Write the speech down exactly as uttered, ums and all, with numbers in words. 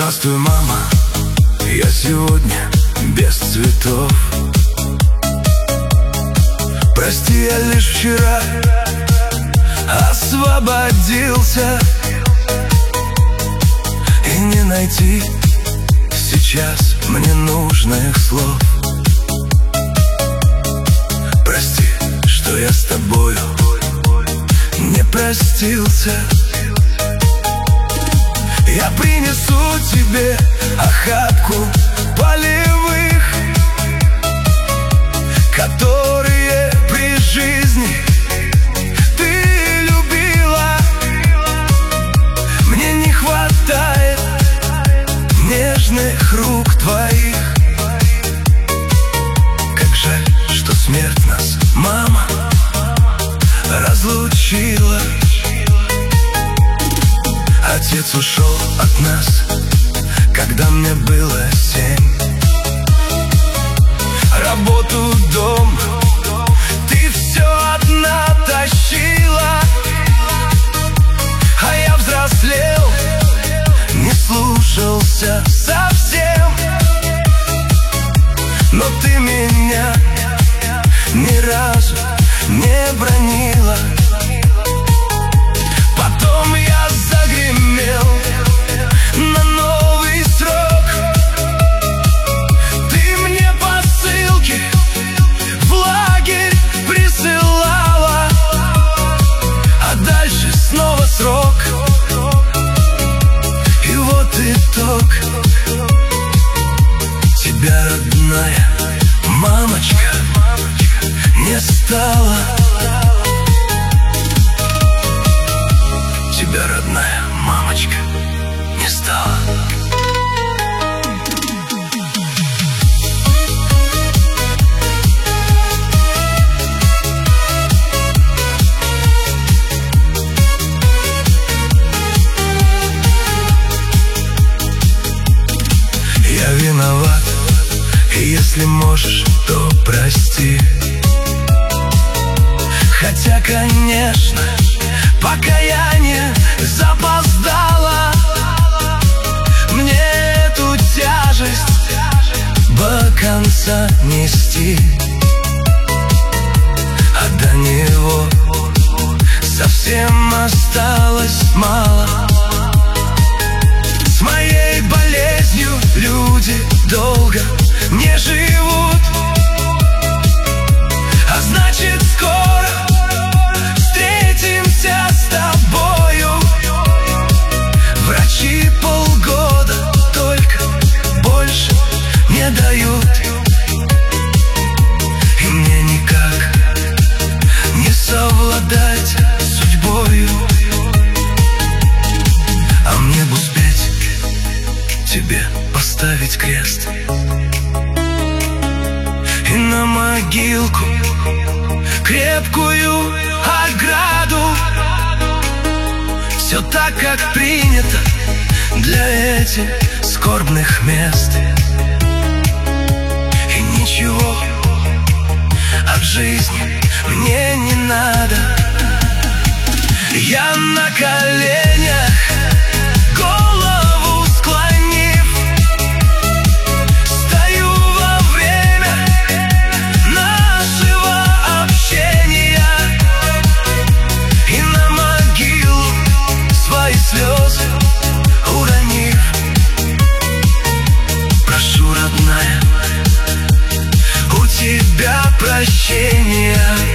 Здравствуй, мама, я сегодня без цветов. Прости, я лишь вчера освободился, и не найти сейчас мне нужных слов. Прости, что я с тобою не простился. Я принесу тебе охапку полевых, которые при жизни ты любила. Мне не хватает нежных рук твоих. Как жаль, что смерть нас, мама, разлучила. Отец ушел от нас, когда мне было семь. Работу, дом ты все одна тащила, а я взрослел, не слушался совсем. Но ты меня ни разу не бранила. Потом я загремел на новый срок. Ты мне посылки в лагерь присылала, а дальше снова срок. И вот итог. Тебя, родная мамочка, не стало. Тебя, родная мамочка, не стало. Я виноват, и если можешь, то прости. Хотя, конечно, покаяние запоздало. Мне эту тяжесть до конца нести, а до него совсем осталось мало. С моей болезнью люди долго не живут, а значит скоро встретимся с тобою. Врачи полгода только больше не дают, и мне никак не совладать с судьбою. А мне бы успеть тебе поставить крест и на могилку крепкую ограду. Все так, как принято для этих скорбных мест. И ничего от жизни мне не надо. Я на коленях, голову склонив, стою во время нашего общения, и на могилу свои слезы уронив. Прошу, родная, у тебя прощения.